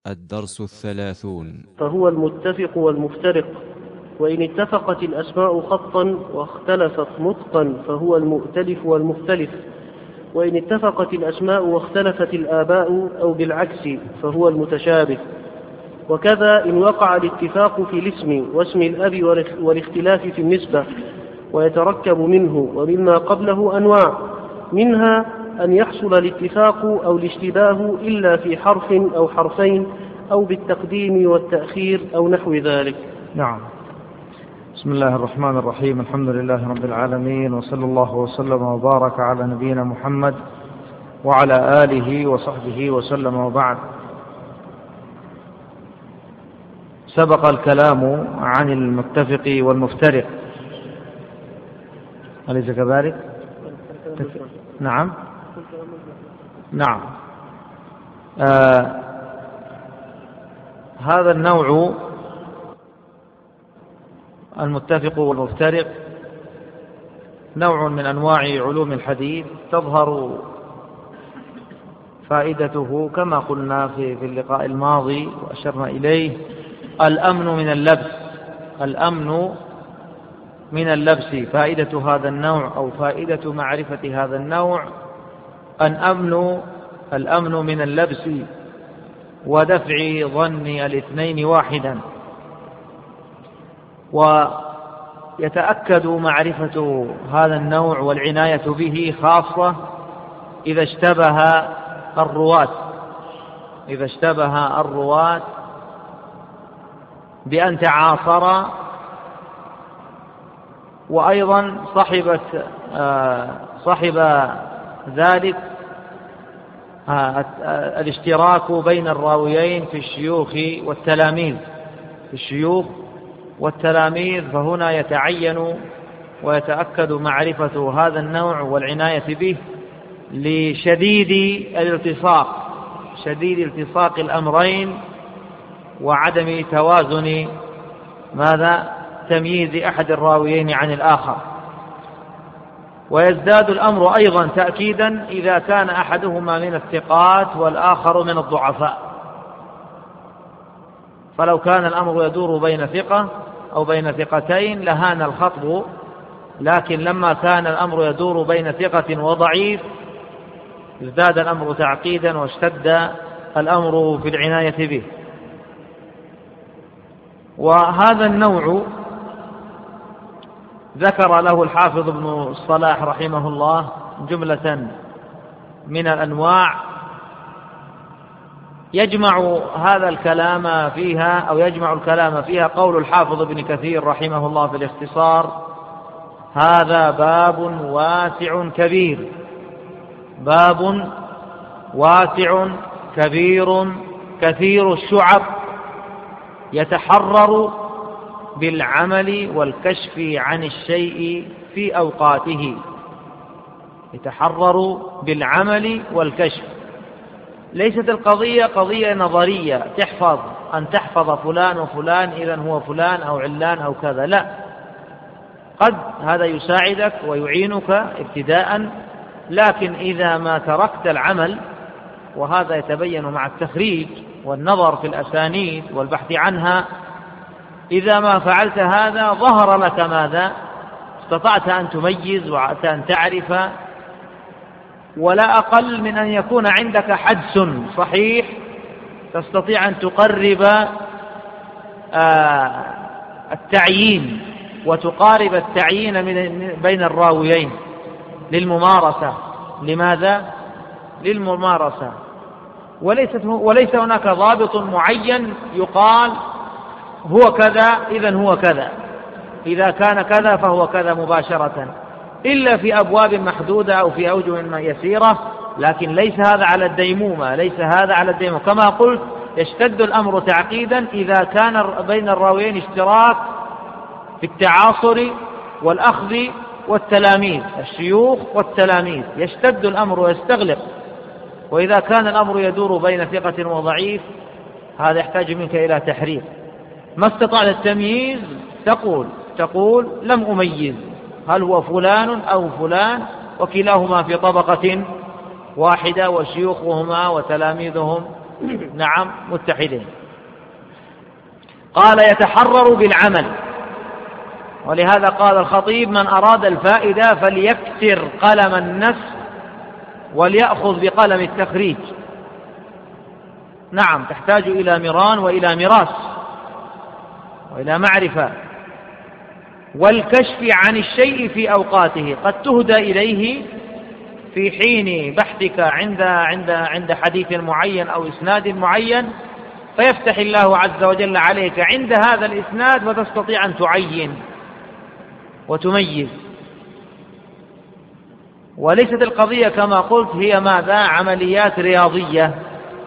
الدرس 30. فهو المتفق والمفترق. وإن اتفقت الأسماء خطا واختلفت نطقا فهو المؤتلف والمختلف. وإن اتفقت الأسماء واختلفت الآباء أو بالعكس فهو المتشابه. وكذا إن وقع الاتفاق في الاسم واسم الأب والاختلاف في النسبة، ويتركب منه ومما قبله أنواع، منها أن يحصل الاتفاق أو الاشتباه إلا في حرف أو حرفين أو بالتقديم والتأخير أو نحو ذلك. نعم. بسم الله الرحمن الرحيم. الحمد لله رب العالمين، وصلى الله وسلم وبارك على نبينا محمد وعلى آله وصحبه وسلم، وبعد. سبق الكلام عن المتفق والمفترق، أليس كذلك؟ نعم. نعم. هذا النوع المتفق والمفترق نوع من أنواع علوم الحديث تظهر فائدته كما قلنا في اللقاء الماضي وأشرنا إليه: الأمن من اللبس. الأمن من اللبس. فائدة هذا النوع أو فائدة معرفة هذا النوع الأمن من اللبس ودفع ظن الاثنين واحدا. ويتأكد معرفة هذا النوع والعناية به خاصة إذا اشتبه الرواة بأن تعاصر، وأيضا صحب ذلك الاشتراك بين الراويين في الشيوخ والتلاميذ، فهنا يتعين ويتأكد معرفة هذا النوع والعناية به لشديد التصاق الأمرين وعدم توازن تمييز أحد الراويين عن الآخر. ويزداد الأمر أيضا تأكيدا إذا كان أحدهما من الثقات والآخر من الضعفاء. فلو كان الأمر يدور بين ثقة أو بين ثقتين لهان الخطب، لكن لما كان الأمر يدور بين ثقة وضعيف ازداد الأمر تعقيدا واشتد الأمر في العناية به. وهذا النوع ذكر له الحافظ ابن الصلاح رحمه الله جملة من الأنواع يجمع هذا الكلام فيها، أو يجمع الكلام فيها قول الحافظ ابن كثير رحمه الله في الاختصار: هذا باب واسع كبير، باب واسع كبير كثير الشعب، يتحرر بالعمل والكشف عن الشيء في أوقاته. يتحرر بالعمل والكشف. ليست القضية قضية نظرية تحفظ فلان وفلان إذن هو فلان أو علان أو كذا، لا. قد هذا يساعدك ويعينك ابتداء، لكن إذا ما تركت العمل، وهذا يتبين مع التخريج والنظر في الأسانيد والبحث عنها، إذا ما فعلت هذا ظهر لك ماذا؟ استطعت أن تميز وأن تعرف، ولا أقل من أن يكون عندك حدس صحيح تستطيع أن تقرب التعيين وتقارب التعيين بين الراويين للممارسة. لماذا؟ للممارسة. وليس هناك ضابط معين يقال هو كذا إذن هو كذا، إذا كان كذا فهو كذا مباشرة، إلا في أبواب محدودة أو في أوجه يسيرة، لكن ليس هذا على الديمومة. كما قلت يشتد الأمر تعقيدا إذا كان بين الراويين اشتراك في التعاصر والأخذ والتلاميذ، الشيوخ والتلاميذ، يشتد الأمر ويستغلق. وإذا كان الأمر يدور بين ثقة وضعيف هذا يحتاج منك إلى تحرير. ما استطعت التمييز تقول لم أميز هل هو فلان أو فلان، وكلاهما في طبقة واحدة وشيوخهما وتلاميذهم نعم متحدين. قال يتحرر بالعمل، ولهذا قال الخطيب من أراد الفائدة فليكسر قلم النسخ وليأخذ بقلم التخريج. نعم تحتاج إلى مران وإلى مراس وإلى معرفة والكشف عن الشيء في أوقاته، قد تهدى إليه في حين بحثك عند حديث معين أو إسناد معين، فيفتح الله عز وجل عليك عند هذا الإسناد وتستطيع أن تعين وتميز. وليست القضية كما قلت هي ماذا؟ عمليات رياضية،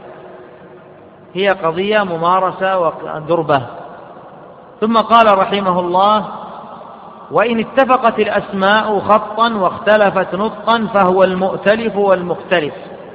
هي قضية ممارسة ودربة. ثم قال رحمه الله: وإن اتفقت الأسماء خطا واختلفت نطقا فهو المؤتلف والمختلف.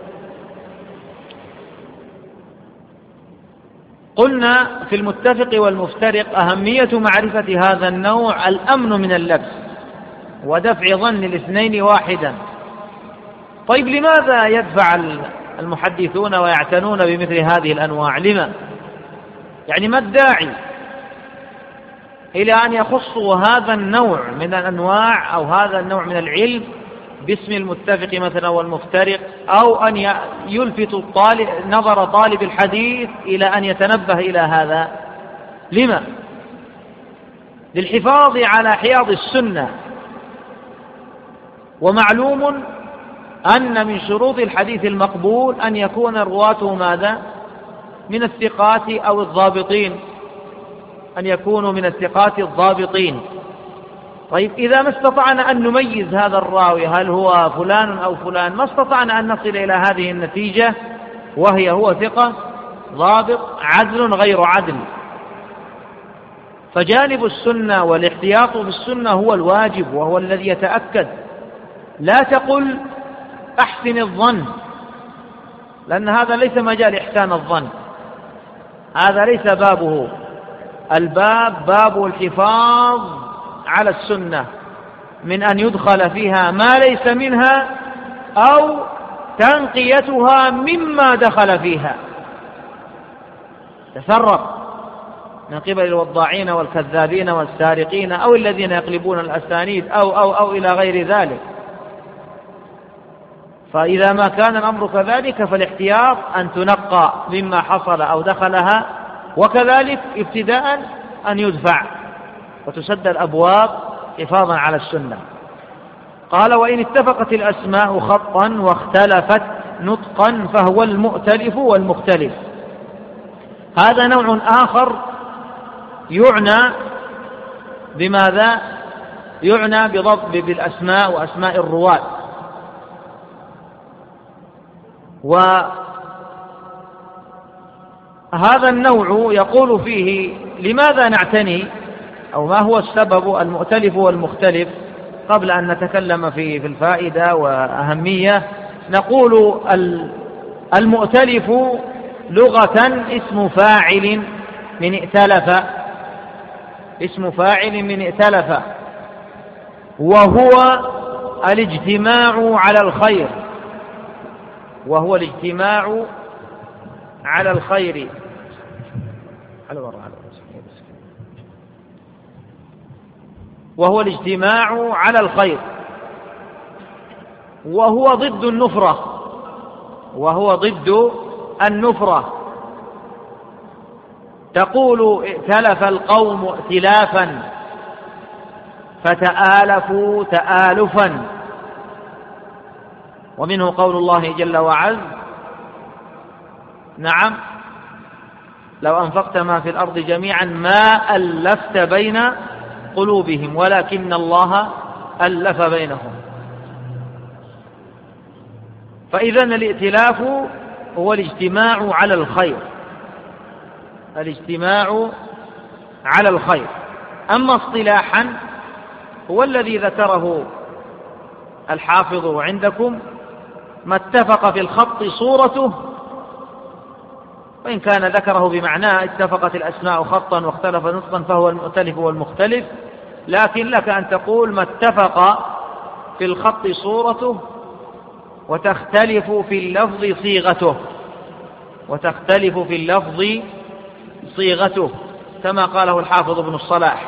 قلنا في المتفق والمفترق أهمية معرفة هذا النوع الأمن من اللبس ودفع ظن الاثنين واحدا. طيب لماذا يدفع المحدثون ويعتنون بمثل هذه الأنواع؟ لما؟ يعني ما الداعي إلى أن يخصوا هذا النوع من الأنواع أو هذا النوع من العلم باسم المتفق مثلا والمفترق، أو أن يلفت نظر طالب الحديث إلى أن يتنبه إلى هذا؟ لما؟ للحفاظ على حياض السنة. ومعلوم أن من شروط الحديث المقبول أن يكون رواته ماذا؟ من الثقات أو الضابطين، أن يكونوا من الثقات الضابطين. طيب إذا ما استطعنا أن نميز هذا الراوي هل هو فلان أو فلان، ما استطعنا أن نصل إلى هذه النتيجة وهي هو ثقة ضابط عدل غير عدل. فجانب السنة والاحتياط بالسنة هو الواجب وهو الذي يتأكد. لا تقل أحسن الظن، لأن هذا ليس مجال إحسان الظن، هذا ليس بابه. الباب باب الحفاظ على السنة من أن يدخل فيها ما ليس منها أو تنقيتها مما دخل فيها. تفرق من قبل الوضاعين والكذابين والسارقين أو الذين يقلبون الأسانيد أو إلى غير ذلك. فإذا ما كان الأمر كذلك فالاحتياط أن تنقى مما حصل أو دخلها، وكذلك ابتداء أن يدفع وتسد الأبواب حفاظا على السنة. قال: وإن اتفقت الأسماء خطا واختلفت نطقا فهو المؤتلف والمختلف. هذا نوع آخر يعنى بماذا؟ يعنى بضبط بالأسماء وأسماء الرواة. وهذا النوع يقول فيه لماذا نعتني أو ما هو السبب المؤتلف والمختلف. قبل أن نتكلم في الفائدة وأهمية، نقول المؤتلف لغة اسم فاعل من ائتلف، اسم فاعل من ائتلف، وهو الاجتماع على الخير، وهو الاجتماع على الخير. وهو الاجتماع على الخير، وهو ضد النفرة، وهو ضد النفرة. تقول ائتلف القوم ائتلافا فتآلفوا تآلفا. ومنه قول الله جل وعز: نعم لو أنفقت ما في الأرض جميعا ما ألفت بين قلوبهم ولكن الله ألف بينهم. فإذن الائتلاف هو الاجتماع على الخير، الاجتماع على الخير. أما اصطلاحا هو الذي ذكره الحافظ عندكم: ما اتفق في الخط صورته، وإن كان ذكره بمعناه اتفقت الأسماء خطا واختلف نطقا فهو المؤتلف والمختلف، لكن لك أن تقول ما اتفق في الخط صورته وتختلف في اللفظ صيغته. وتختلف في اللفظ صيغته كما قاله الحافظ ابن الصلاح.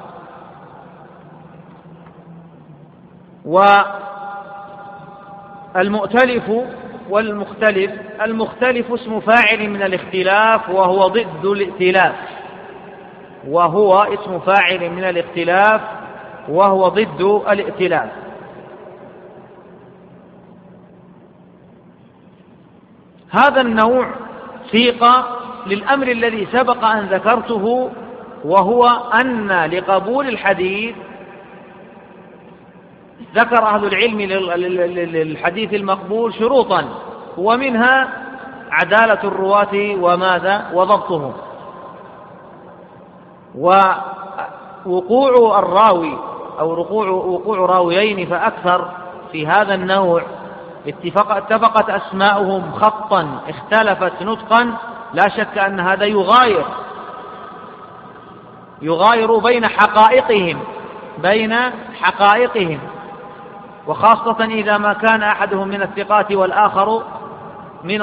والمؤتلف والمختلف، المختلف اسم فاعل من الاختلاف وهو ضد الائتلاف، وهو اسم فاعل من الاختلاف وهو ضد الائتلاف. هذا النوع سيق للأمر الذي سبق أن ذكرته، وهو أن لقبول الحديث ذكر أهل العلم للحديث المقبول شروطا، ومنها عدالة الرواة وماذا وضبطهم، ووقوع الراوي أو وقوع راويين فأكثر في هذا النوع اتفقت أسماؤهم خطا اختلفت نطقا، لا شك أن هذا يغاير بين حقائقهم، وخاصة إذا ما كان أحدهم من الثقات والآخر من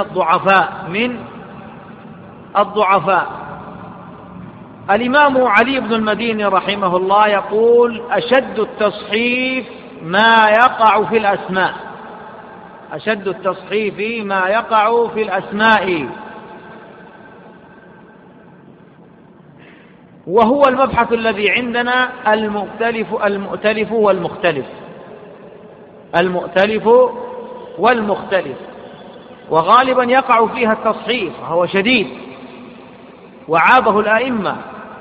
الضعفاء. الإمام علي بن المديني رحمه الله يقول: أشد التصحيف ما يقع في الأسماء، أشد التصحيف ما يقع في الأسماء. وهو المبحث الذي عندنا المؤتلف والمختلف، وغالبا يقع فيها التصحيف وهو شديد وعابه الأئمة.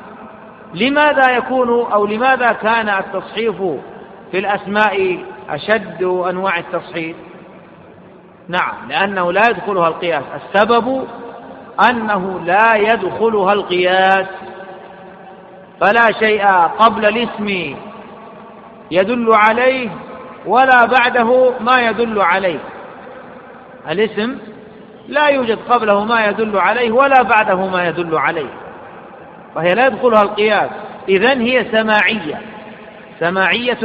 لماذا كان التصحيف في الأسماء أشد أنواع التصحيف؟ نعم، لأنه لا يدخلها القياس. السبب أنه لا يدخلها القياس، فلا شيء قبل الاسم يدل عليه ولا بعده ما يدل عليه. الاسم لا يوجد قبله ما يدل عليه ولا بعده ما يدل عليه، فهي لا يدخلها القياس. إذن هي سماعية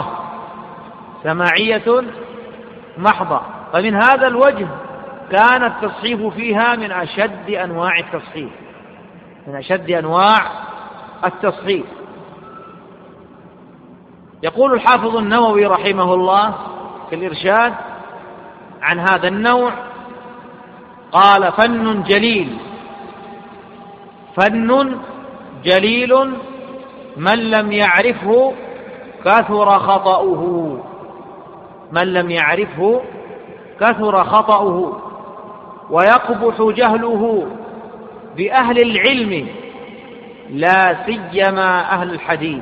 محضة. فمن هذا الوجه كان التصحيف فيها من أشد أنواع التصحيف. يقول الحافظ النووي رحمه الله في الإرشاد عن هذا النوع، قال: فن جليل من لم يعرفه كثر خطأه، ويقبح جهله بأهل العلم لا سيما أهل الحديث.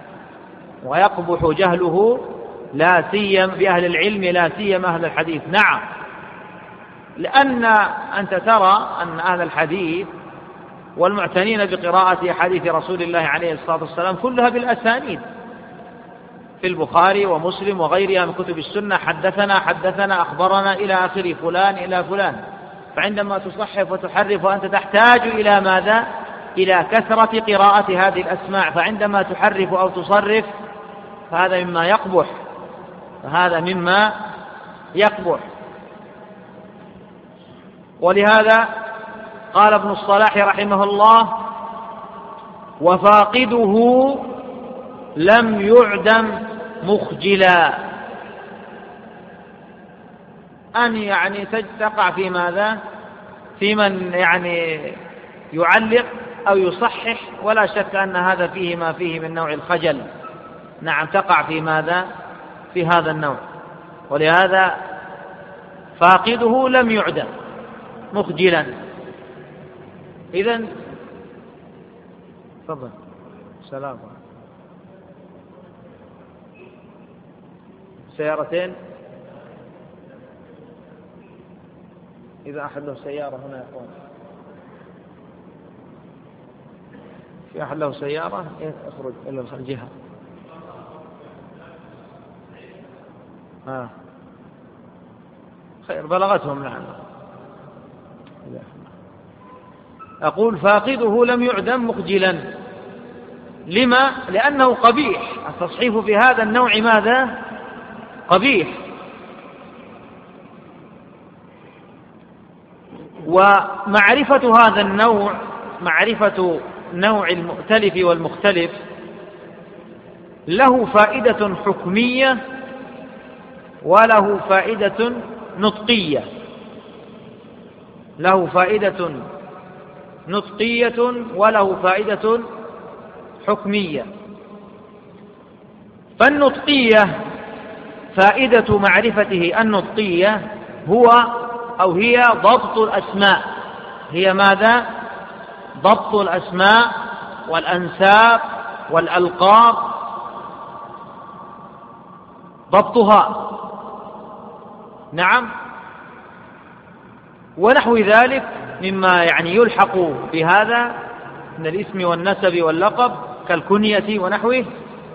نعم، لأن أنت ترى أن أهل الحديث والمعتنين بقراءة حديث رسول الله عليه الصلاة والسلام كلها بالأسانيد في البخاري ومسلم وغيرها من كتب السنة، حدثنا أخبرنا إلى آخر فلان إلى فلان. فعندما تصحف وتحرف وأنت تحتاج إلى ماذا؟ إلى كثرة قراءة هذه الأسماع، فعندما تحرف أو تصرف فهذا مما يقبح. ولهذا قال ابن الصلاح رحمه الله: وفاقده لم يعدم مخجلا. أن تقع في ماذا؟ في من يعلق أو يصحح، ولا شك أن هذا فيه ما فيه من نوع الخجل. نعم، تقع في ماذا؟ في هذا النوع. ولهذا فاقده لم يعدم مخجلا. إذن تفضل. سلام. سيارتين، إذا أحد له سيارة هنا يا أخوان، في أحد له سيارة اخرج إلى الجهة. خير، بلغتهم. نعم. أقول: فاقده لم يعدم مخجلا. لما؟ لأنه قبيح. التصحيف في هذا النوع ماذا؟ قبيح. ومعرفة هذا النوع، معرفة نوع المؤتلف والمختلف، له فائدة حكمية وله فائدة نطقية، له فائدة نطقية وله فائدة حكمية. فالنطقية فائدة معرفته النطقية هي ضبط الأسماء. هي ماذا؟ ضبط الأسماء والأنساب والألقاب، ضبطها، نعم، ونحو ذلك مما يلحق بهذا من الاسم والنسب واللقب كالكنية ونحوه،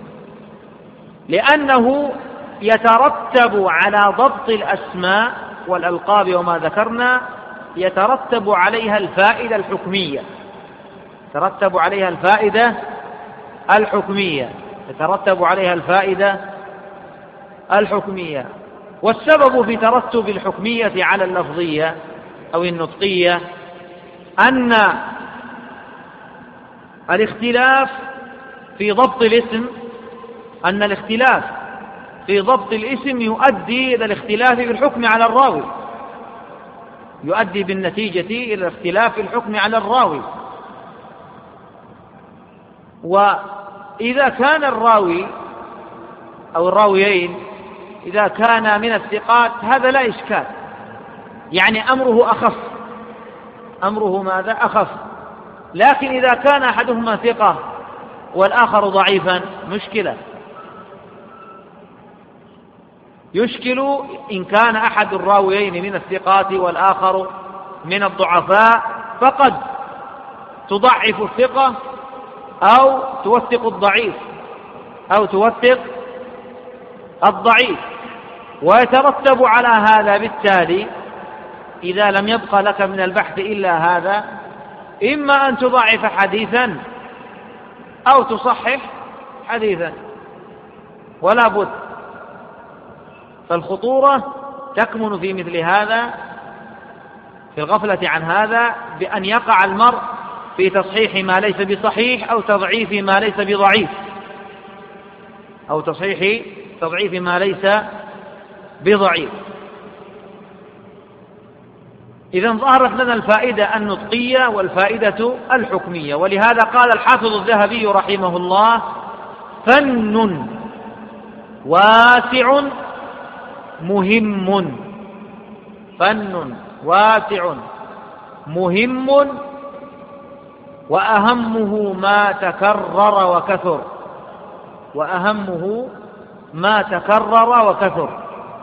لأنه يترتب على ضبط الأسماء والألقاب وما ذكرنا، يترتب عليها الفائدة الحكمية، يترتب عليها الفائدة الحكمية، يترتب عليها الفائدة الحكمية. والسبب في ترتب الحكمية على اللفظية أو النطقية أن الاختلاف في ضبط الاسم، أن الاختلاف في ضبط الاسم يؤدي إلى الاختلاف في الحكم على الراوي، يؤدي بالنتيجة إلى اختلاف في الحكم على الراوي. وإذا كان الراوي أو الراويين إذا كان من الثقات هذا لا إشكال، يعني أمره أخف، أمره ماذا؟ أخف. لكن إذا كان أحدهما ثقة والآخر ضعيفا مشكلة، يشكل إن كان أحد الراويين من الثقات والآخر من الضعفاء، فقد تضعف الثقة أو توثق الضعيف أو توثق الضعيف. ويترتب على هذا بالتالي إذا لم يبقى لك من البحث إلا هذا، إما أن تضعف حديثا أو تصحح حديثا، ولا بد. فالخطورة تكمن في مثل هذا، في الغفلة عن هذا، بأن يقع المرء في تصحيح ما ليس بصحيح أو تضعيف ما ليس بضعيف، أو تضعيف ما ليس بضعيف. إذن ظهرت لنا الفائدة النطقية والفائدة الحكمية. ولهذا قال الحافظ الذهبي رحمه الله: فن واسع مهم. فن واسع مهم، وأهمه ما تكرر وكثر، وأهمه ما تكرر وكثر.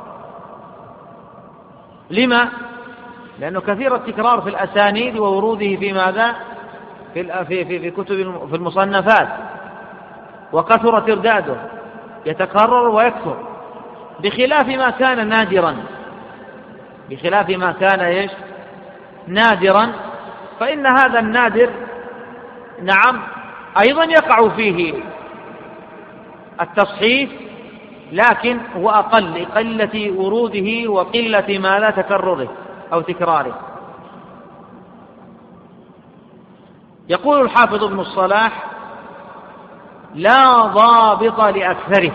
لما؟ لأنه كثير التكرار في الأسانيد ووروده في ماذا؟ في كتب، في المصنفات، وكثر ترداده، يتكرر ويكثر، بخلاف ما كان نادرا، بخلاف ما كان نادرا. فإن هذا النادر نعم أيضا يقع فيه التصحيح، لكن هو أقل، لقلة وروده وقلة ما لا تكرره أو تكراره. يقول الحافظ ابن الصلاح: لا ضابط لأكثره،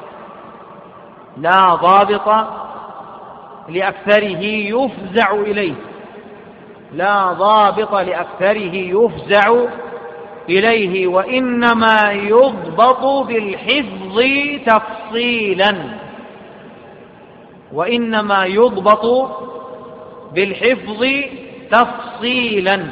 لا ضابط لأكثره يفزع إليه، لا ضابط لأكثره يفزع إليه، وإنما يضبط بالحفظ تفصيلا، وإنما يضبط بالحفظ تفصيلا.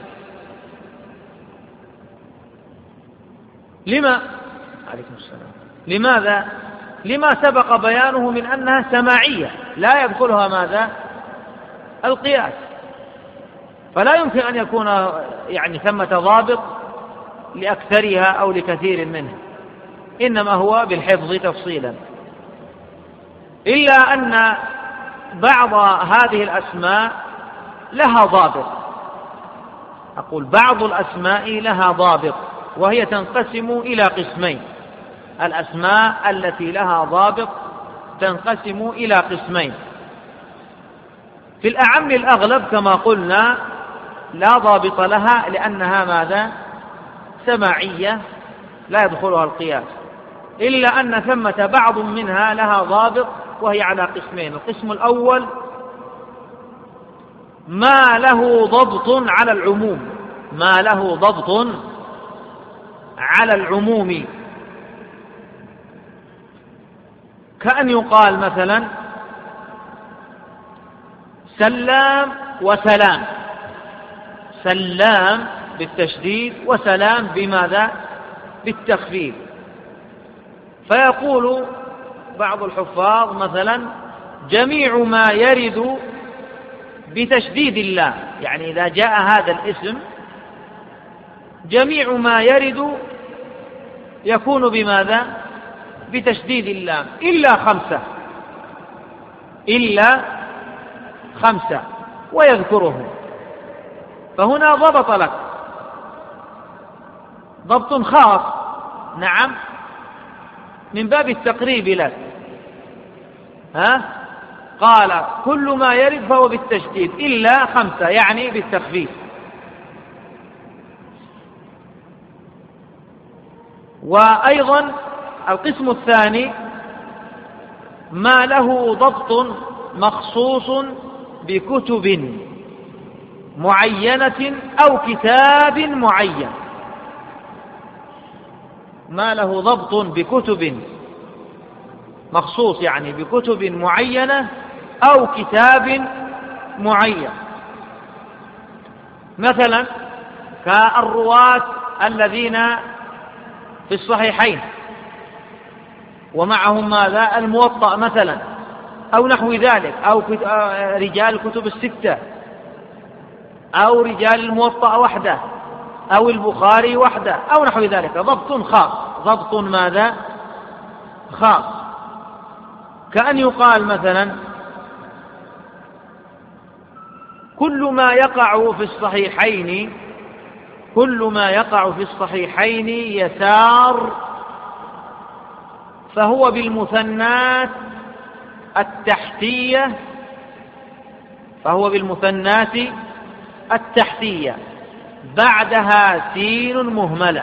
لما؟ عليكم السلام. لماذا؟ لما سبق بيانه من أنها سماعية لا يدخلها ماذا؟ القياس، فلا يمكن أن يكون ثمة ضابط لأكثرها أو لكثير منها، إنما هو بالحفظ تفصيلا. إلا أن بعض هذه الأسماء لها ضابط، أقول بعض الأسماء لها ضابط، وهي تنقسم إلى قسمين. الأسماء التي لها ضابط تنقسم إلى قسمين: في الأعم الأغلب كما قلنا لا ضابط لها، لأنها ماذا؟ سماعية لا يدخلها القياس، إلا أن ثمة بعض منها لها ضابط، وهي على قسمين. القسم الأول ما له ضبط على العموم، ما له ضبط على العموم، كأن يقال مثلا سلام وسلام، سلام بالتشديد وسلام بماذا؟ بالتخفيف. فيقول بعض الحفاظ مثلا جميع ما يرد بتشديد الله، يعني إذا جاء هذا الاسم جميع ما يرد يكون بماذا؟ بتشديد اللام، إلا خمسة، إلا خمسة، ويذكرهم. فهنا ضبط لك ضبط خاص، نعم، من باب التقريب لك. قال كل ما يرد فهو بالتشديد إلا خمسة، يعني بالتخفيف. وأيضا القسم الثاني ما له ضبط مخصوص بكتب معينة أو كتاب معين، ما له ضبط بكتب مخصوص، يعني بكتب معينة أو كتاب معين، مثلا كالرواة الذين في الصحيحين ومعهم ماذا؟ الموطأ مثلا، أو نحو ذلك، أو رجال الكتب الستة، أو رجال الموطأ وحده، أو البخاري وحده، أو نحو ذلك. ضبط خاص، ضبط ماذا؟ خاص. كأن يقال مثلا كل ما يقع في الصحيحين، كل ما يقع في الصحيحين يسار فهو بالمثنات التحتية، فهو بالمثنات التحتية بعدها سين مهملة،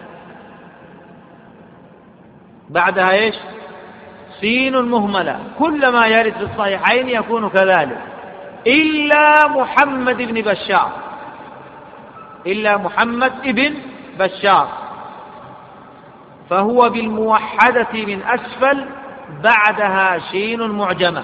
بعدها ايش؟ سين مهملة. كل ما يرد في الصحيحين يكون كذلك، إلا محمد بن بشار، إلا محمد ابن بشار، فهو بالموحدة من أسفل بعدها شين معجمة.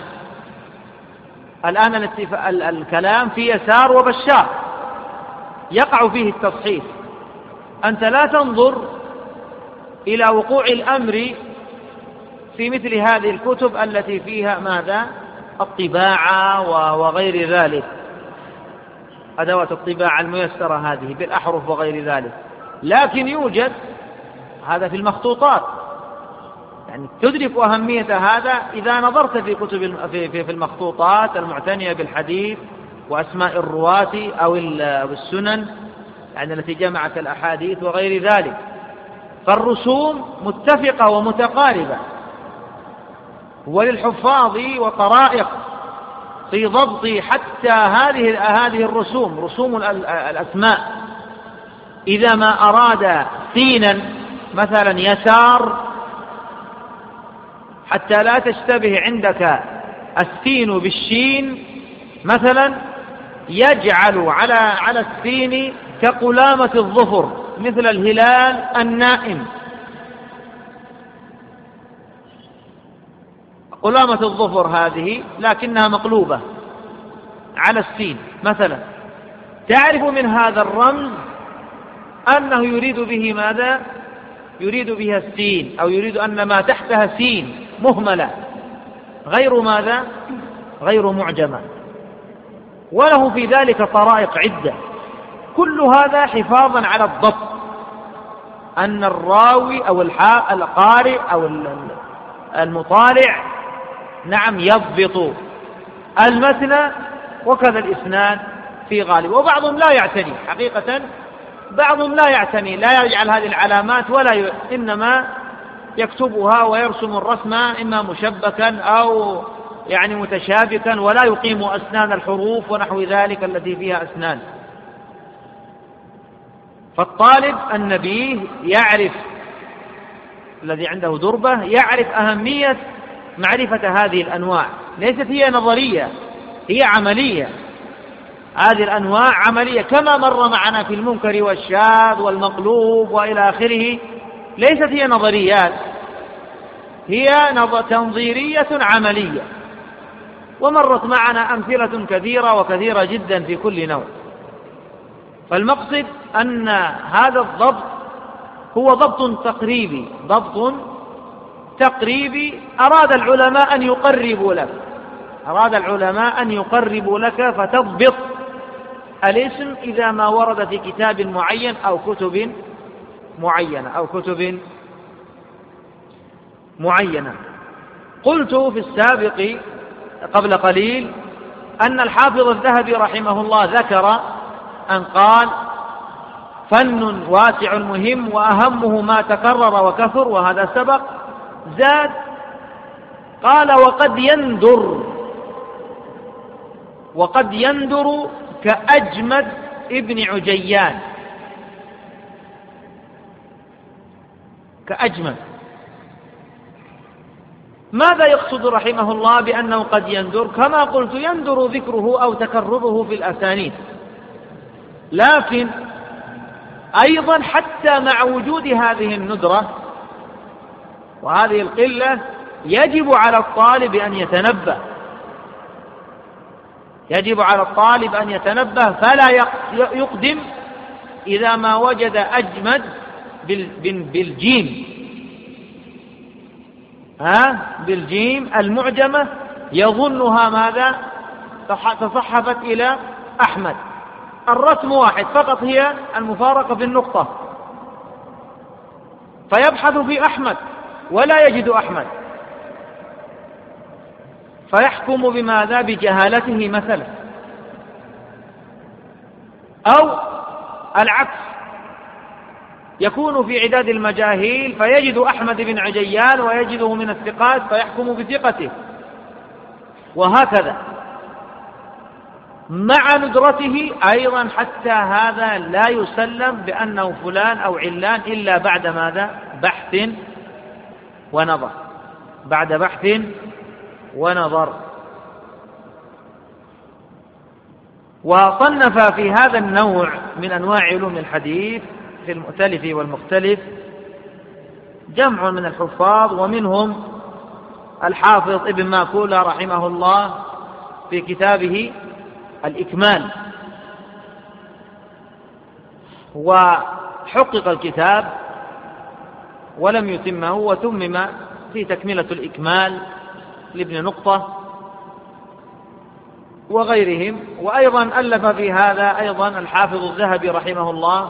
الآن الكلام في يسار وبشار يقع فيه التصحيف. أنت لا تنظر إلى وقوع الأمر في مثل هذه الكتب التي فيها ماذا؟ الطباعة وغير ذلك، أدوات الطباعة الميسرة هذه بالأحرف وغير ذلك، لكن يوجد هذا في المخطوطات، يعني تدرك أهمية هذا إذا نظرت في كتب في المخطوطات المعتنية بالحديث وأسماء الرواة أو السنن، يعني التي جمعت الأحاديث وغير ذلك. فالرسوم متفقة ومتقاربة، وللحفاظ وطرائق في ضبط حتى هذه الرسوم، رسوم الأسماء. إذا ما أراد سينا مثلا يسار، حتى لا تشتبه عندك السين بالشين مثلا، يجعل على السين كقلامة الظفر مثل الهلال النائم، قلامة الظفر هذه لكنها مقلوبة على السين مثلا. تعرف من هذا الرمز أنه يريد به ماذا؟ يريد بها السين، أو يريد أن ما تحتها سين مهملة غير ماذا؟ غير معجمة. وله في ذلك طرائق عدة، كل هذا حفاظا على الضبط، أن الراوي أو القارئ أو المطالع نعم يضبط المتن وكذا الإسناد في غالب. وبعضهم لا يعتني حقيقة، بعضهم لا يعتني، لا يجعل هذه العلامات إنما يكتبها ويرسم الرسم إما مشبكا أو يعني متشابكا ولا يقيم أسنان الحروف ونحو ذلك التي فيها أسنان. فالطالب النبيه يعرف، الذي عنده دربة يعرف أهمية معرفة هذه الأنواع، ليست هي نظرية، هي عملية. هذه الأنواع عملية كما مر معنا في المنكر والشاذ والمقلوب وإلى آخره، ليست هي نظريات، هي تنظيرية عملية، ومرت معنا أمثلة كثيرة وكثيرة جدا في كل نوع. فالمقصد أن هذا الضبط هو ضبط تقريبي أراد العلماء أن يقربوا لك فتضبط الاسم إذا ما ورد في كتاب معين أو كتب معينة. قلت في السابق قبل قليل أن الحافظ الذهبي رحمه الله ذكر أن قال: فن واسع مهم وأهمه ما تكرر وكثر، وهذا سبق. زاد قال: وقد يندر كأجمد ابن عجيان. كأجمد، ماذا يقصد رحمه الله بأنه قد يندر؟ كما قلت يندر ذكره أو تكرره في الأسانيد، لكن أيضا حتى مع وجود هذه الندرة وهذه القلة يجب على الطالب أن يتنبه فلا يقدم إذا ما وجد أجمد بالجيم المعجمة يظنها ماذا؟ تصحفت إلى أحمد. الرسم واحد فقط، هي المفارقة في النقطة، فيبحث في أحمد ولا يجد أحمد، فيحكم بماذا؟ بجهالته مثلا. أو العكس، يكون في عداد المجاهيل فيجد أحمد بن عجيان ويجده من الثقات فيحكم بثقته، وهكذا مع ندرته أيضا. حتى هذا لا يسلم بأنه فلان أو علان إلا بعد ماذا؟ بحث ونظر. وصنف في هذا النوع من أنواع علوم الحديث في المؤتلف والمختلف جمع من الحفاظ، ومنهم الحافظ ابن ماكولة رحمه الله في كتابه الإكمال، وحقق الكتاب ولم يتمه وتمم في تكملة الإكمال لابن نقطة وغيرهم. وأيضا ألف في هذا أيضا الحافظ الذهبي رحمه الله،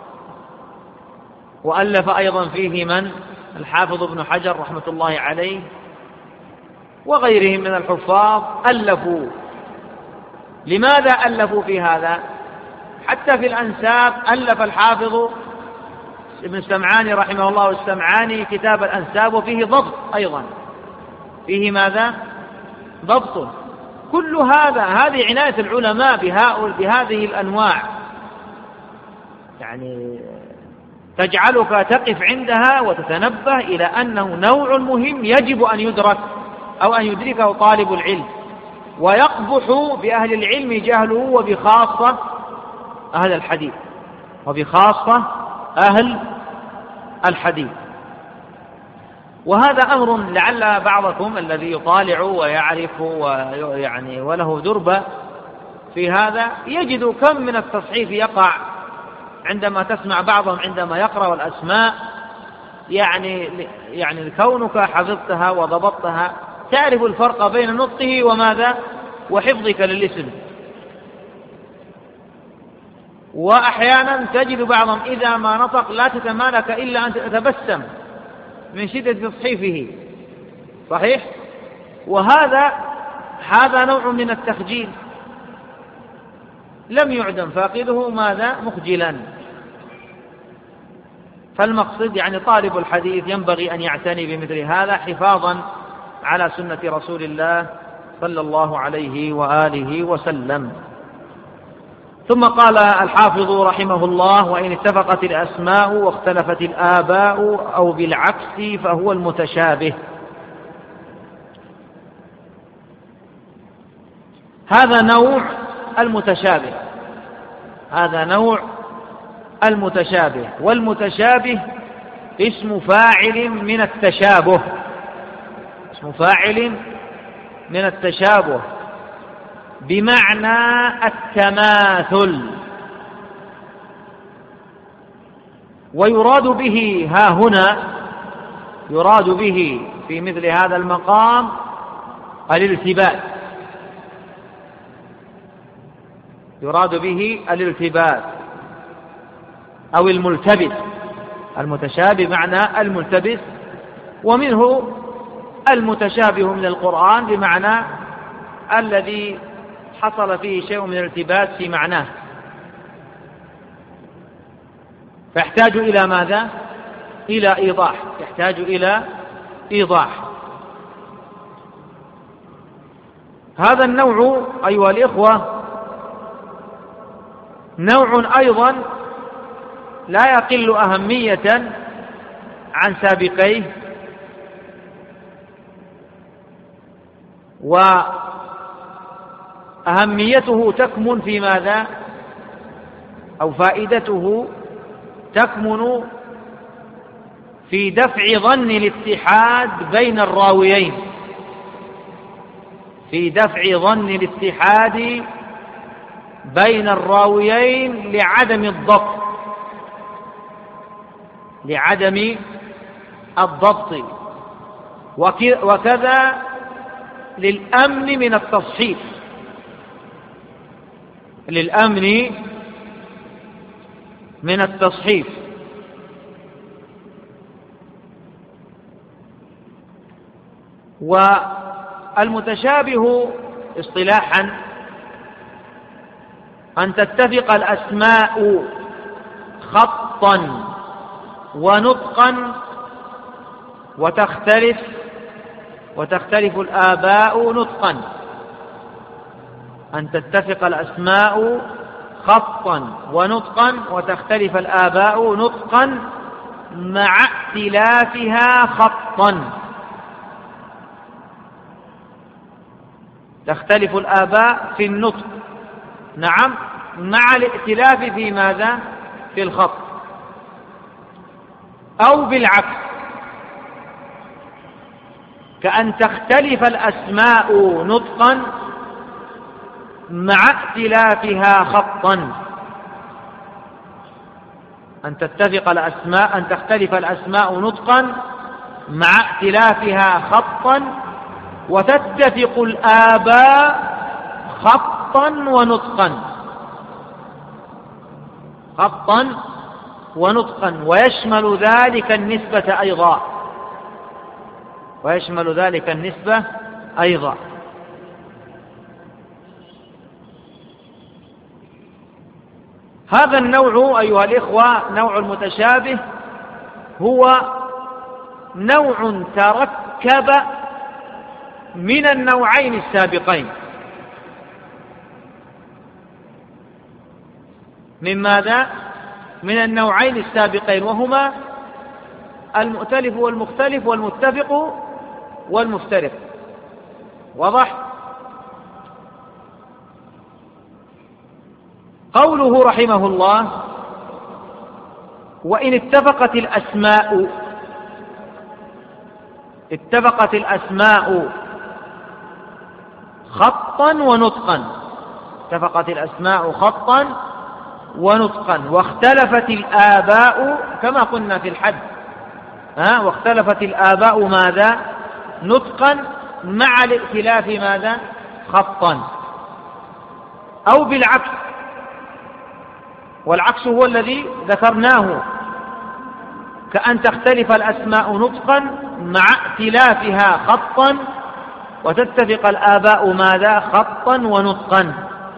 وألف أيضا فيه من؟ الحافظ ابن حجر رحمة الله عليه، وغيرهم من الحفاظ ألفوا. لماذا ألفوا في هذا؟ حتى في الأنساب ألف الحافظ ابن السمعاني رحمه الله السمعاني كتاب الأنساب، وفيه ضبط أيضا، فيه ماذا؟ ضبط. كل هذه عناية العلماء بهذه الأنواع، يعني تجعلك تقف عندها وتتنبه إلى أنه نوع مهم يجب أن يدرك أو أن يدركه طالب العلم، ويقبح بأهل العلم جهله، وبخاصة أهل الحديث، وهذا أمر لعل بعضكم الذي يطالع ويعرف ويعني وله دربة في هذا يجد كم من التصحيف يقع عندما تسمع بعضهم عندما يقرأ الأسماء، يعني كونك حفظتها وضبطتها تعرف الفرق بين نطقه وماذا؟ وحفظك للاسم. وأحيانا تجد بعضهم إذا ما نطق لا تتمالك إلا أن تتبسم من شدة تصحيفه، صحيح؟ وهذا نوع من التخجيل لم يعدم فاقده ماذا؟ مخجلا. فالمقصد يعني طالب الحديث ينبغي أن يعتني بمثل هذا حفاظا على سنة رسول الله صلى الله عليه وآله وسلم. ثم قال الحافظ رحمه الله: وإن اتفقت الأسماء واختلفت الآباء أو بالعكس فهو المتشابه. هذا نوع المتشابه، هذا نوع المتشابه. والمتشابه اسم فاعل من التشابه، اسم فاعل من التشابه بمعنى التماثل. ويراد به ها هنا، يراد به في مثل هذا المقام الالتباس، يراد به الالتباس أو الملتبس. المتشابه معنى الملتبس، ومنه المتشابه من القرآن بمعنى الذي حصل فيه شيء من الالتباس في معناه، فيحتاج إلى ماذا؟ إلى إيضاح، يحتاج إلى إيضاح. هذا النوع أيها الإخوة نوع أيضا لا يقل أهمية عن سابقيه، وأهميته تكمن في ماذا؟ أو فائدته تكمن في دفع ظن الاتحاد بين الراويين، في دفع ظن الاتحاد بين الراويين لعدم الضبط، لعدم الضبط، وكذا للأمن من التصحيف، للأمن من التصحيف. والمتشابه اصطلاحا أن تتفق الأسماء خطا ونطقا وتختلف الآباء نطقا. أن تتفق الأسماء خطا ونطقا وتختلف الآباء نطقا مع اختلافها خطا. تختلف الآباء في النطق، نعم، مع الائتلاف في ماذا؟ في الخط. أو بالعكس، كأن تختلف الأسماء نطقا مع ائتلافها خطا. أن تتفق الأسماء، أن تختلف الأسماء نطقا مع ائتلافها خطا، وتتفق الآباء خطا ونطقا، خطا ونطقا، ويشمل ذلك النسبة أيضا، ويشمل ذلك النسبة أيضا. هذا النوع أيها الإخوة، نوع المتشابه، هو نوع تركب من النوعين السابقين. من ماذا؟ من النوعين السابقين، وهما المؤتلف والمختلف والمتفق والمفترق. واضح؟ قوله رحمه الله: وإن اتفقت الأسماء، اتفقت الأسماء خطا ونطقا، اتفقت الأسماء خطا ونطقا، واختلفت الآباء كما قلنا في الحد، واختلفت الآباء ماذا؟ نطقا مع الائتلاف ماذا؟ خطا. أو بالعكس، والعكس هو الذي ذكرناه، كأن تختلف الأسماء نطقا مع ائتلافها خطا، وتتفق الآباء ماذا؟ خطا ونطقا.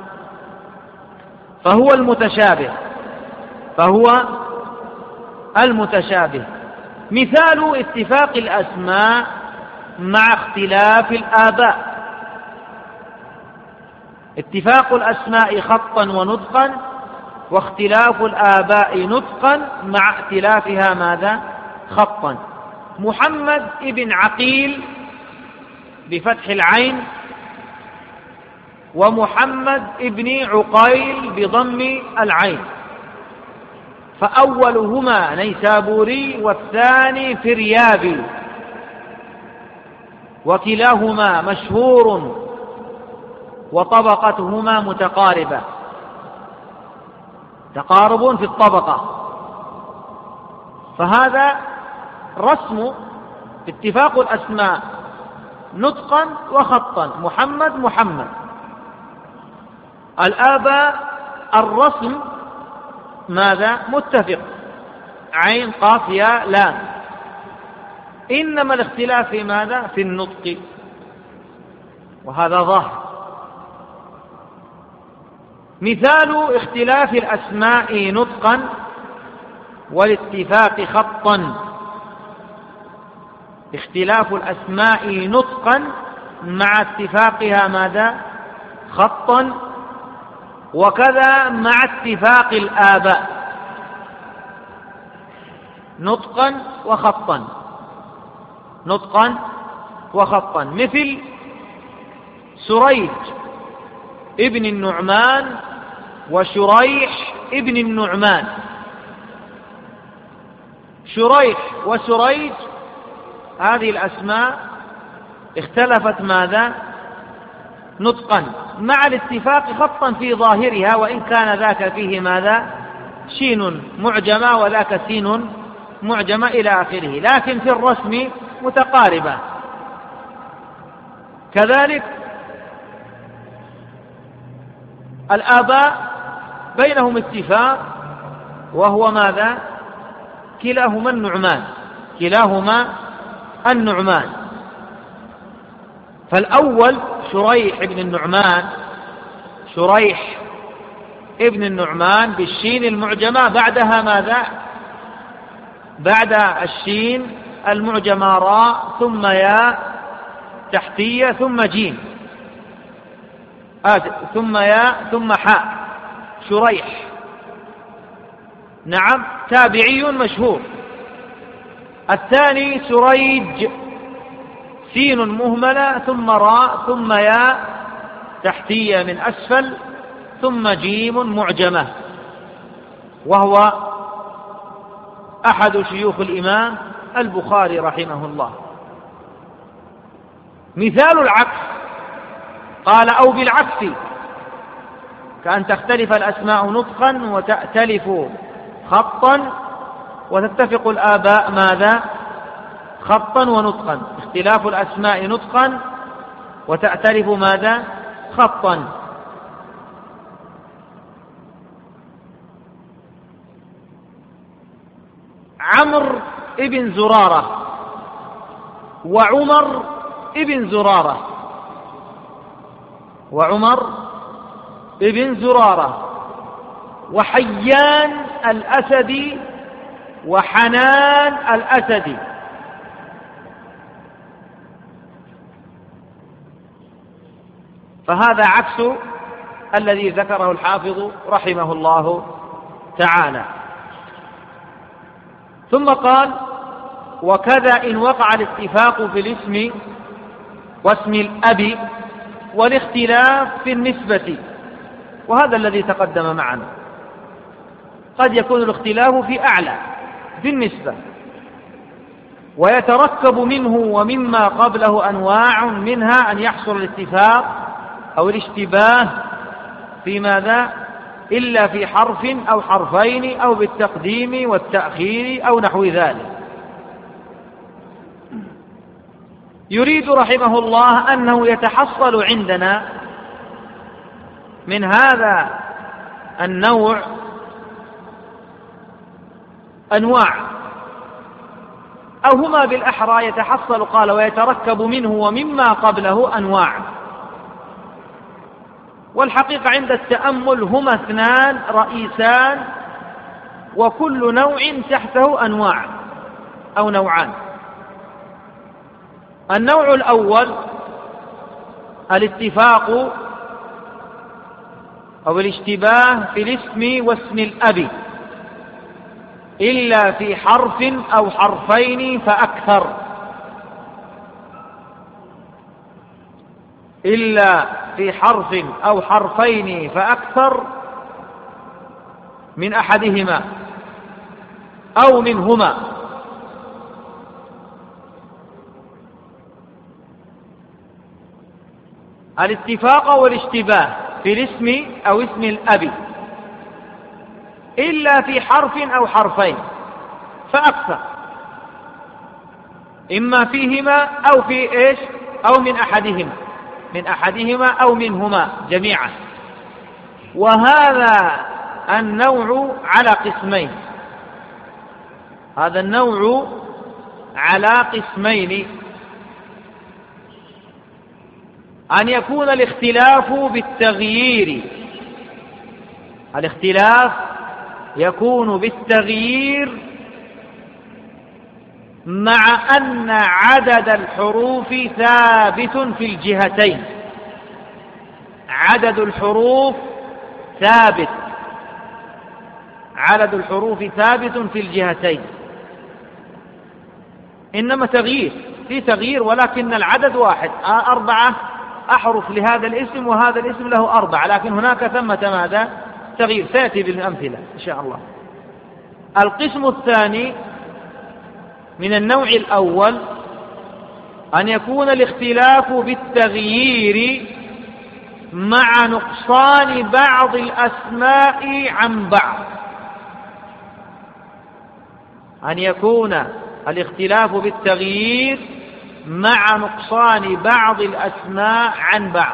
فهو المتشابه، فهو المتشابه. مثال اتفاق الأسماء مع اختلاف الآباء، اتفاق الأسماء خطا ونطقا، واختلاف الآباء نطقا مع اختلافها ماذا؟ خطا. محمد ابن عقيل بفتح العين، ومحمد ابن عقيل بضم العين، فأولهما نيسابوري والثاني فريابي، وكلاهما مشهور وطبقتهما متقاربة، تقارب في الطبقة. فهذا رسم اتفاق الأسماء نطقا وخطا، محمد. الآباء الرسم ماذا؟ متفق، عين قاف ياء لام، إنما الاختلاف في ماذا؟ في النطق، وهذا ظاهر. مثال اختلاف الأسماء نطقا والاتفاق خطا: اختلاف الأسماء نطقا مع اتفاقها ماذا؟ خطا، وكذا مع اتفاق الآباء نطقا وخطا، مثل سريج ابن النعمان وشريح ابن النعمان. شريح وسريج هذه الأسماء اختلفت ماذا؟ نطقا، مع الاتفاق خطا في ظاهرها، وإن كان ذاك فيه ماذا؟ شين معجمة وذاك سين معجمة إلى آخره، لكن في الرسم متقاربة. كذلك الآباء بينهم اتفاق، وهو ماذا؟ كلاهما النعمان. فالأول شريح ابن النعمان بالشين المعجمة، بعدها ماذا؟ بعد الشين المعجمة راء، ثم ياء تحتية، ثم جيم، ثم ياء، ثم حاء. شريح نعم تابعي مشهور. الثاني سريج، سين مهملة، ثم راء، ثم ياء تحتية من أسفل، ثم جيم معجمة، وهو أحد شيوخ الإمام البخاري رحمه الله. مثال العكس قال: أو بالعكس، كأن تختلف الأسماء نطقا وتأتلف خطا، وتتفق الآباء ماذا؟ خطا ونطقا. اختلاف الأسماء نطقا وتأتلف ماذا؟ خطا. عمرو ابن زرارة وعمر ابن زرارة، وحيان الأسدي وحنان الأسدي. فهذا عكس الذي ذكره الحافظ رحمه الله تعالى. ثم قال: وكذا إن وقع الاتفاق في الاسم واسم الأب والاختلاف في النسبة. وهذا الذي تقدم معنا، قد يكون الاختلاف في أعلى في النسبة، ويتركب منه ومما قبله أنواع، منها أن يحصل الاتفاق أو الاشتباه في ماذا؟ إلا في حرف أو حرفين، أو بالتقديم والتأخير أو نحو ذلك. يريد رحمه الله أنه يتحصل عندنا من هذا النوع أنواع، أو هما بالأحرى يتحصل، قال ويتركب منه ومما قبله أنواع. والحقيقة عند التأمل هما اثنان رئيسان، وكل نوع تحته أنواع أو نوعان. النوع الأول الاتفاق أو الاشتباه في الاسم واسم الأب إلا في حرف أو حرفين فأكثر، إلا في حرف أو حرفين فأكثر من أحدهما أو منهما. الاتفاق والاشتباه في الاسم أو اسم الأب إلا في حرف أو حرفين فأكثر، إما فيهما أو في إيش أو من أحدهما، من أحدهما أو منهما جميعا. وهذا النوع على قسمين، هذا النوع على قسمين: أن يكون الاختلاف بالتغيير، الاختلاف يكون بالتغيير مع أن عدد الحروف ثابت في الجهتين، عدد الحروف ثابت، عدد الحروف ثابت في الجهتين، إنما تغيير في تغيير ولكن العدد واحد، 4 أحرف لهذا الاسم وهذا الاسم له 4، لكن هناك ثمة ماذا؟ تغيير، سيأتي بالأمثلة إن شاء الله. القسم الثاني من النوع الأول أن يكون الاختلاف بالتغيير مع نقصان بعض الأسماء عن بعض، أن يكون الاختلاف بالتغيير مع نقصان بعض الأسماء عن بعض.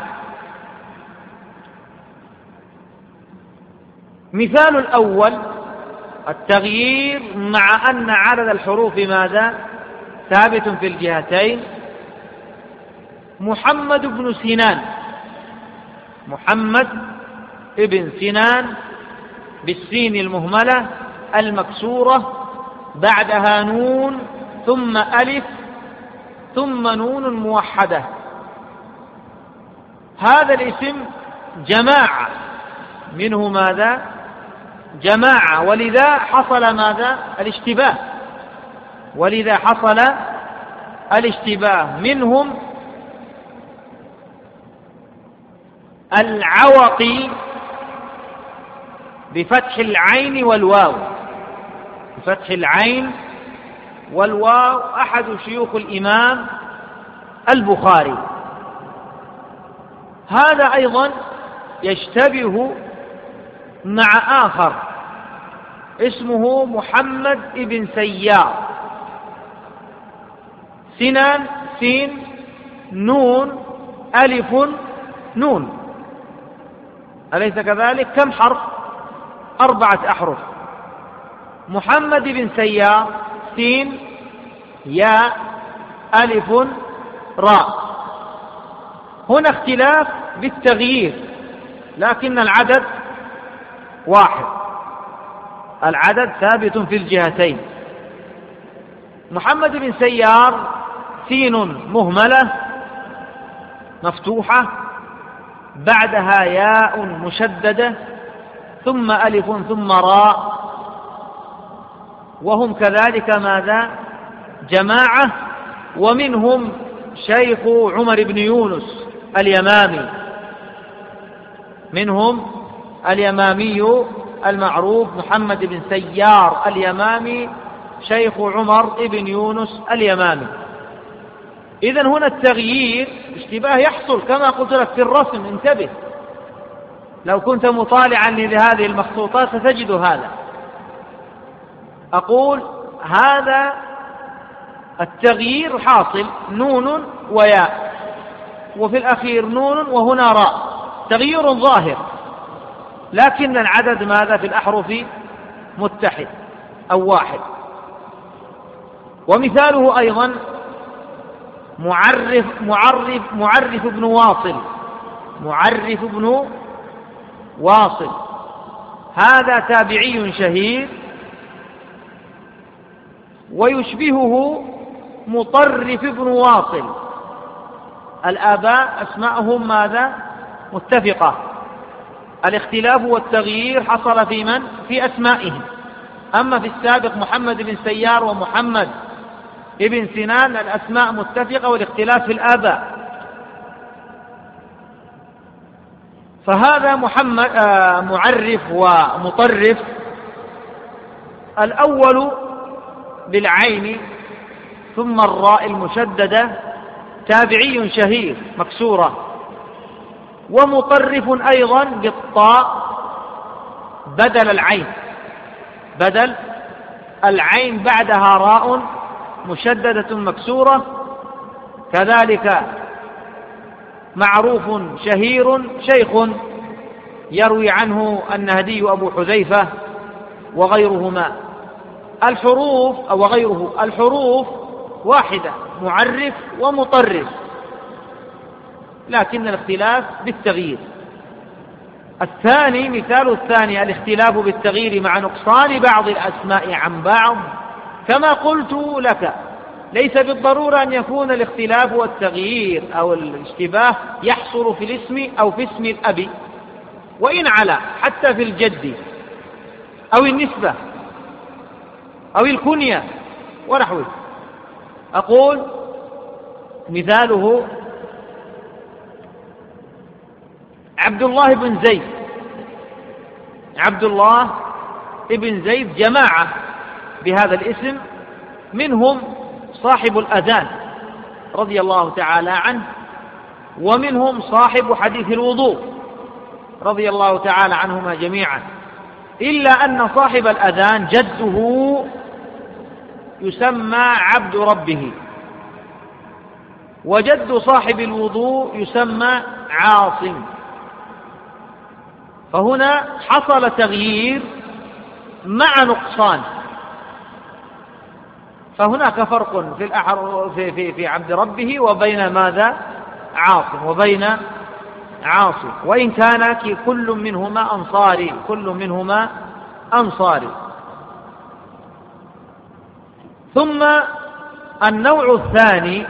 مثال الأول التغيير مع أن عدد الحروف ماذا؟ ثابت في الجهتين: محمد بن سنان، محمد ابن سنان بالسين المهملة المكسورة بعدها نون ثم ألف ثم نون موحدة. هذا الاسم جماعة منه ماذا؟ جماعة، ولذا حصل ماذا؟ الاشتباه، ولذا حصل الاشتباه. منهم العوقي بفتح العين والواو، بفتح العين والواو، أحد شيوخ الإمام البخاري. هذا أيضا يشتبه مع آخر اسمه محمد ابن سيار، سنان سين نون ألف نون، أليس كذلك؟ كم حرف؟ 4 أحرف. محمد بن سيار سين ياء ألف راء. هنا اختلاف بالتغيير لكن العدد واحد، العدد ثابت في الجهتين. محمد بن سيار سين مهملة مفتوحة بعدها ياء مشددة ثم ألف ثم راء، وهم كذلك ماذا؟ جماعة. ومنهم شيخ عمر بن يونس اليمامي، منهم اليمامي المعروف محمد بن سيار اليمامي شيخ عمر بن يونس اليمامي. إذن هنا التغيير اشتباه يحصل كما قلت لك في الرسم، انتبه، لو كنت مطالعا لهذه المخطوطات ستجد هذا. أقول هذا التغيير حاصل نون وياء، وفي الأخير نون وهنا راء، تغيير ظاهر، لكن العدد ماذا في الأحرف؟ متحد أو واحد. ومثاله أيضا معرف بن واصل، معرف بن واصل، هذا تابعي شهير، ويشبهه مطرف بن واصل، الآباء أسماءهم ماذا؟ متفقة، الاختلاف والتغيير حصل في من؟ في أسمائهم. أما في السابق محمد بن سيار ومحمد بن سنان الأسماء متفقة والاختلاف في الآباء. فهذا محمد معرف ومطرف. الأول بالعين ثم الراء المشددة تابعي شهير مكسورة، ومطرف أيضا بالطاء بدل العين، بدل العين بعدها راء مشددة مكسورة. كذلك معروف شهير شيخ يروي عنه النهدي أبو حذيفة وغيرهما. الحروف أو غيره الحروف واحدة، معرف ومطرف، لكن الاختلاف بالتغيير. الثاني مثال الثاني الاختلاف بالتغيير مع نقصان بعض الأسماء عن بعض. كما قلت لك ليس بالضرورة أن يكون الاختلاف والتغيير أو الاشتباه يحصل في الاسم أو في اسم الأب، وإن علا حتى في الجد أو النسبة أو الكنية ونحوه. أقول مثاله عبد الله بن زيد. عبد الله بن زيد جماعة بهذا الاسم، منهم صاحب الأذان رضي الله تعالى عنه، ومنهم صاحب حديث الوضوء رضي الله تعالى عنهما جميعا، إلا أن صاحب الأذان جده يسمى عبد ربه، وجد صاحب الوضوء يسمى عاصم. فهنا حصل تغيير مع نقصان. فهناك فرق في عبد ربه وبين ماذا؟ عاصم، وبين عاصم، وإن كان كل منهما أنصاري، كل منهما أنصاري. ثم النوع الثاني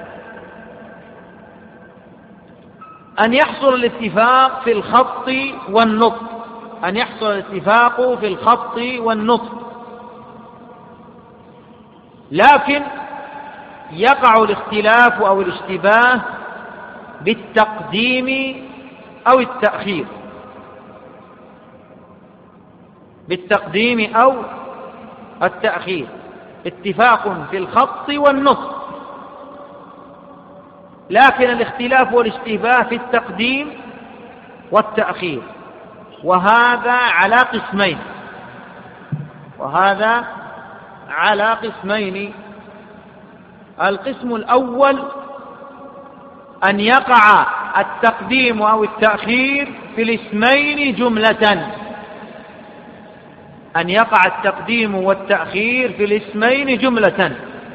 أن يحصل الاتفاق في الخط والنطق، أن يحصل الاتفاق في الخط والنطق، لكن يقع الاختلاف أو الاشتباه بالتقديم أو التأخير، بالتقديم أو التأخير، اتفاق في الخط والنطق، لكن الاختلاف والاشتباه في التقديم والتأخير. وهذا على قسمين، وهذا على قسمين. القسم الأول أن يقع التقديم أو التأخير في الاسمين جملة، أن يقع التقديم والتأخير في الاسمين جملة،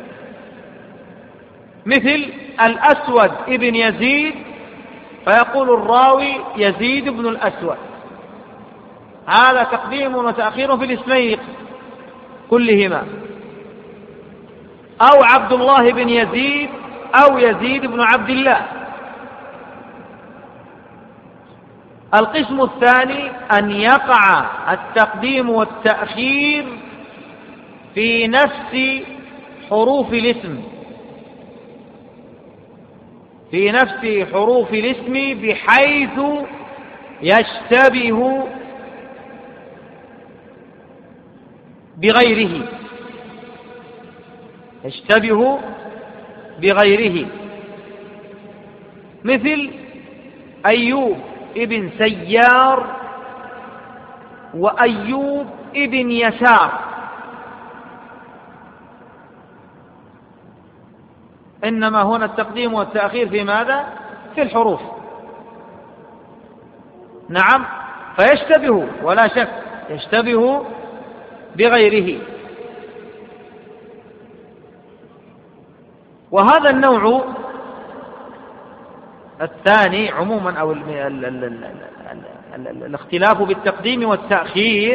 مثل الأسود ابن يزيد فيقول الراوي يزيد بن الأسود، هذا تقديم وتأخير في الاسمين كلهما. أو عبد الله بن يزيد أو يزيد بن عبد الله. القسم الثاني أن يقع التقديم والتأخير في نفس حروف الاسم، في نفس حروف الاسم بحيث يشتبه بغيره، يشتبه بغيره، مثل أيوب ابن سيار وأيوب ابن يسار. إنما هنا التقديم والتأخير في ماذا؟ في الحروف. نعم، فيشتبه ولا شك، يشتبه بغيره. وهذا النوع الثاني عموما أو الاختلاف بالتقديم والتأخير،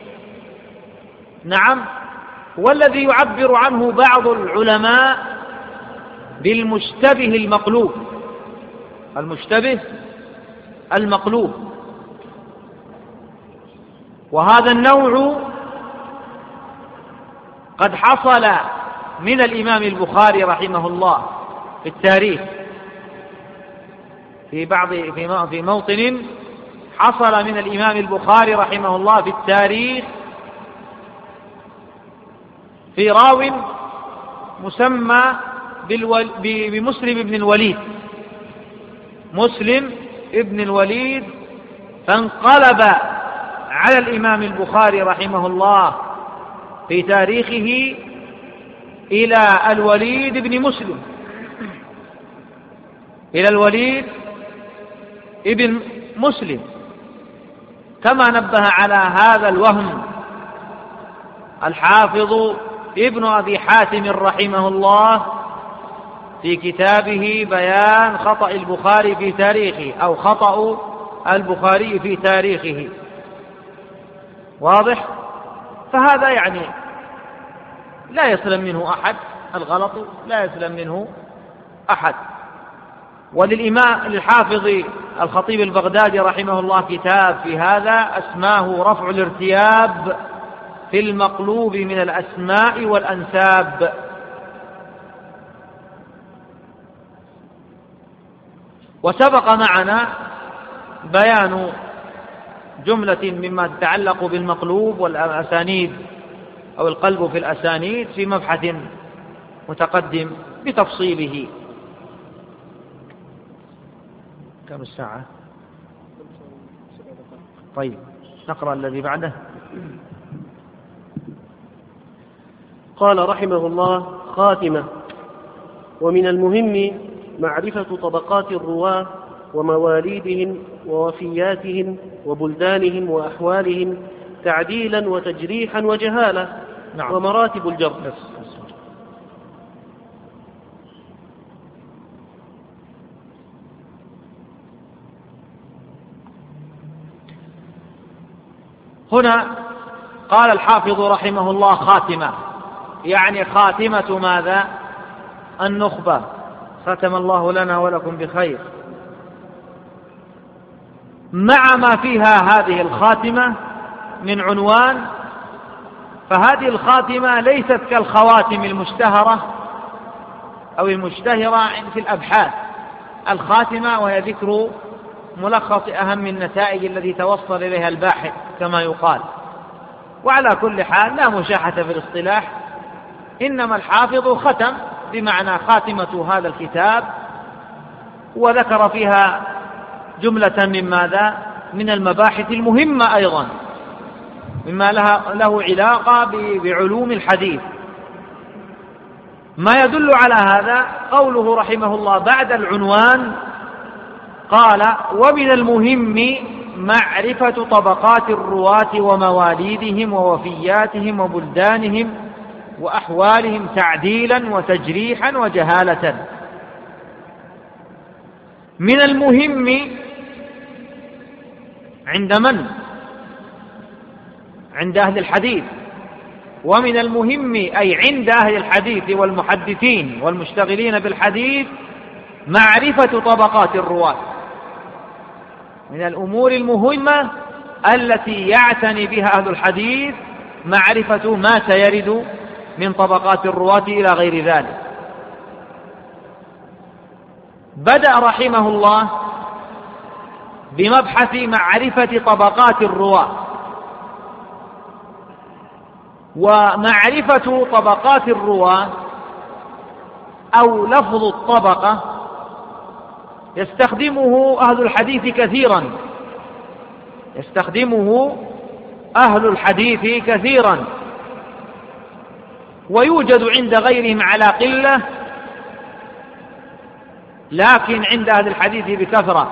نعم، والذي يعبر عنه بعض العلماء بالمشتبه المقلوب، المشتبه المقلوب. وهذا النوع قد حصل من الإمام البخاري رحمه الله في التاريخ في موطن حصل من الإمام البخاري رحمه الله في التاريخ في راو مسمى بمسلم بن الوليد، مسلم ابن الوليد، فانقلب على الإمام البخاري رحمه الله في تاريخه إلى الوليد بن مسلم، إلى الوليد ابن مسلم، كما نبه على هذا الوهم الحافظ ابن أبي حاتم رحمه الله في كتابه بيان خطأ البخاري في تاريخه، أو خطأ البخاري في تاريخه. واضح؟ فهذا يعني لا يسلم منه أحد، الغلط لا يسلم منه أحد. للحافظ الخطيب البغدادي رحمه الله كتاب في هذا اسماه رفع الارتياب في المقلوب من الأسماء والأنساب. وسبق معنا بيان جملة مما تتعلق بالمقلوب والأسانيد أو القلب في الأسانيد في مبحث متقدم بتفصيله. كم الساعة؟ طيب نقرأ الذي بعده. قال رحمه الله: خاتمة. ومن المهم معرفة طبقات الرواة ومواليدهم ووفياتهم وبلدانهم وأحوالهم تعديلا وتجريحا وجهالة. نعم. ومراتب الجرح. هنا قال الحافظ رحمه الله خاتمة، يعني خاتمة ماذا؟ النخبة. ختم الله لنا ولكم بخير. مع ما فيها هذه الخاتمة من عنوان، فهذه الخاتمة ليست كالخواتم المشتهرة أو المشتهرة في الأبحاث. الخاتمة وهي ذكر ملخص أهم النتائج التي توصل إليها الباحث كما يقال. وعلى كل حال لا مشاحة في الاصطلاح، إنما الحافظ ختم بمعنى خاتمة هذا الكتاب، وذكر فيها جملة من ماذا؟ من المباحث المهمة أيضا، مما له علاقة بعلوم الحديث. ما يدل على هذا قوله رحمه الله بعد العنوان قال: ومن المهم معرفة طبقات الرواة ومواليدهم ووفياتهم وبلدانهم وأحوالهم تعديلا وتجريحا وجهالة. من المهم عند من؟ عند أهل الحديث. ومن المهم أي عند أهل الحديث والمحدثين والمشتغلين بالحديث معرفة طبقات الرواة. من الأمور المهمة التي يعتني بها أهل الحديث معرفة ما سيرد من طبقات الرواة إلى غير ذلك. بدأ رحمه الله بمبحث معرفة طبقات الرواة. ومعرفة طبقات الرواة أو لفظ الطبقة يستخدمه أهل الحديث كثيرا، يستخدمه أهل الحديث كثيرا، ويوجد عند غيرهم على قلة، لكن عند أهل الحديث بكثرة.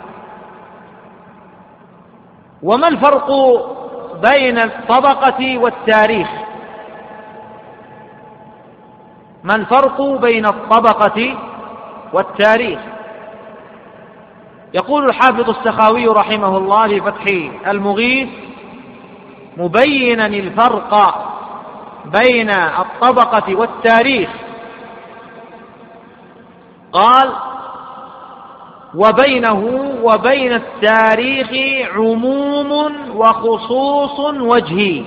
وما الفرق بين الطبقة والتاريخ؟ ما الفرق بين الطبقة والتاريخ؟ يقول الحافظ السخاوي رحمه الله في فتح المغيث مبينا الفرق بين الطبقة والتاريخ، قال: وبينه وبين التاريخ عموم وخصوص وجهي،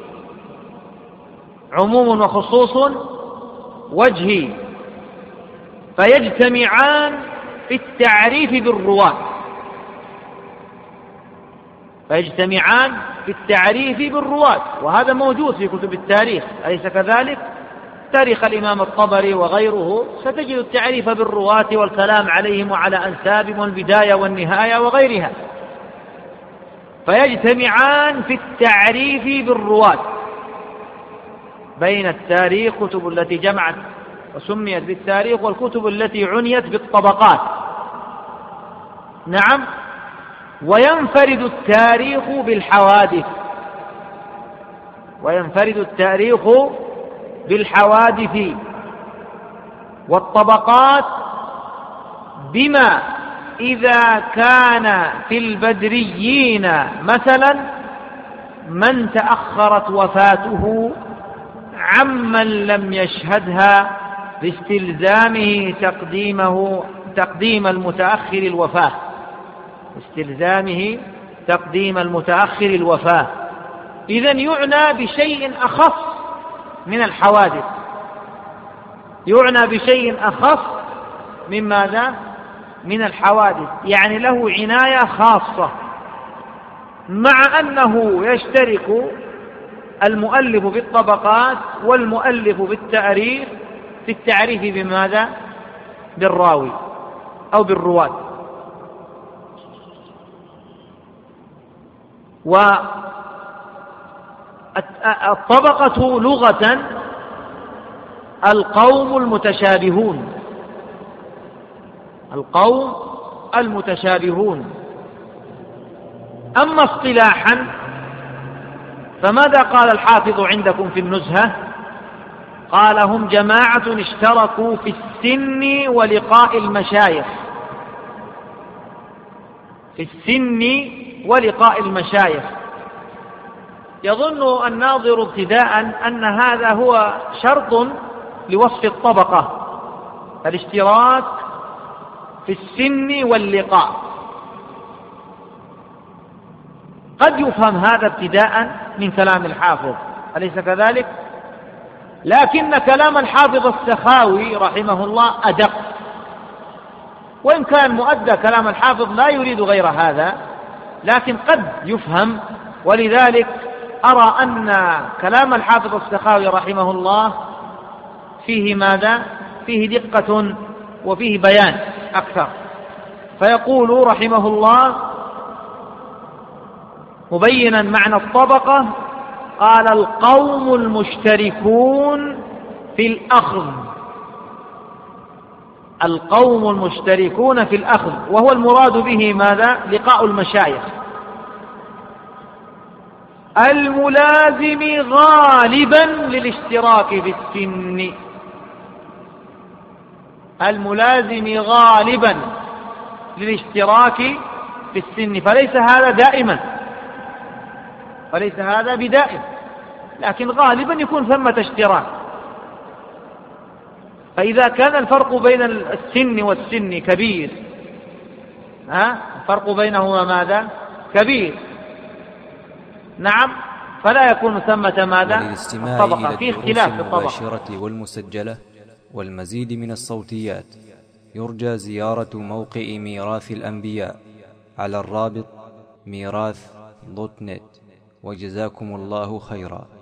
عموم وخصوص وجهي، فيجتمعان في التعريف بالرواة، فيجتمعان في التعريف بالرواة، وهذا موجود في كتب التاريخ، أليس كذلك؟ تاريخ الإمام الطبري وغيره ستجد التعريف بالرواة والكلام عليهم وعلى أنسابهم والبداية والنهاية وغيرها، فيجتمعان في التعريف بالرواة. بين التاريخ كتب التي جمعت وسميت بالتاريخ والكتب التي عنيت بالطبقات. نعم. وينفرد التاريخ بالحوادث، وينفرد التاريخ بالحوادث والطبقات بما إذا كان في البدريين مثلا من تأخرت وفاته عمن لم يشهدها باستلزامه تقديم المتأخر الوفاة، باستلزامه تقديم المتأخر الوفاة. إذن يعنى بشيء أخف من الحوادث، يعنى بشيء أخف من ماذا؟ من الحوادث، يعني له عناية خاصة، مع أنه يشترك المؤلف بالطبقات والمؤلف بالتعريف في التعريف بماذا؟ بالراوي أو بالرواة. والطبقة لغة القوم المتشابهون، القوم المتشابهون. أما اصطلاحا فماذا قال الحافظ عندكم في النزهة؟ قال هم جماعة اشتركوا في السن ولقاء المشايخ، في السن ولقاء المشايخ. يظن الناظر ابتداء أن هذا هو شرط لوصف الطبقة، الاشتراك في السن واللقاء. قد يفهم هذا ابتداء من كلام الحافظ، أليس كذلك؟ لكن كلام الحافظ السخاوي رحمه الله أدق، وإن كان مؤدى كلام الحافظ لا يريد غير هذا، لكن قد يفهم. ولذلك أرى أن كلام الحافظ السخاوي رحمه الله فيه ماذا؟ فيه دقة وفيه بيان أكثر. فيقول رحمه الله مبينا معنى الطبقة، قال القوم المشتركون في الأخذ، القوم المشتركون في الأخذ، وهو المراد به ماذا؟ لقاء المشايخ، الملازم غالبا للاشتراك في السن، الملازم غالبا للاشتراك في السن. فليس هذا دائما، فليس هذا بدائم، لكن غالبا يكون ثمة اشتراك. فإذا كان الفرق بين السن والسن كبير، الفرق بينهما ماذا؟ كبير، نعم، فلا يكون ثمة ماذا؟ الطبقة، في اختلاف في الطبقة. المباشرة والمسجلة والمزيد من الصوتيات يرجى زيارة موقع ميراث الأنبياء على الرابط ميراث.net. وجزاكم الله خيرا.